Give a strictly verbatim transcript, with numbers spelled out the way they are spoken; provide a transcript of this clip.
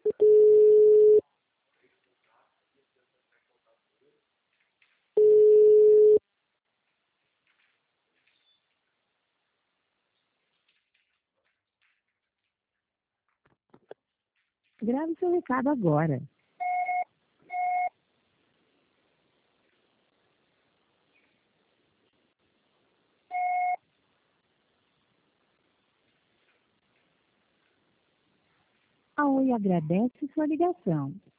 Grave seu recado agora. A Oi agradece sua ligação.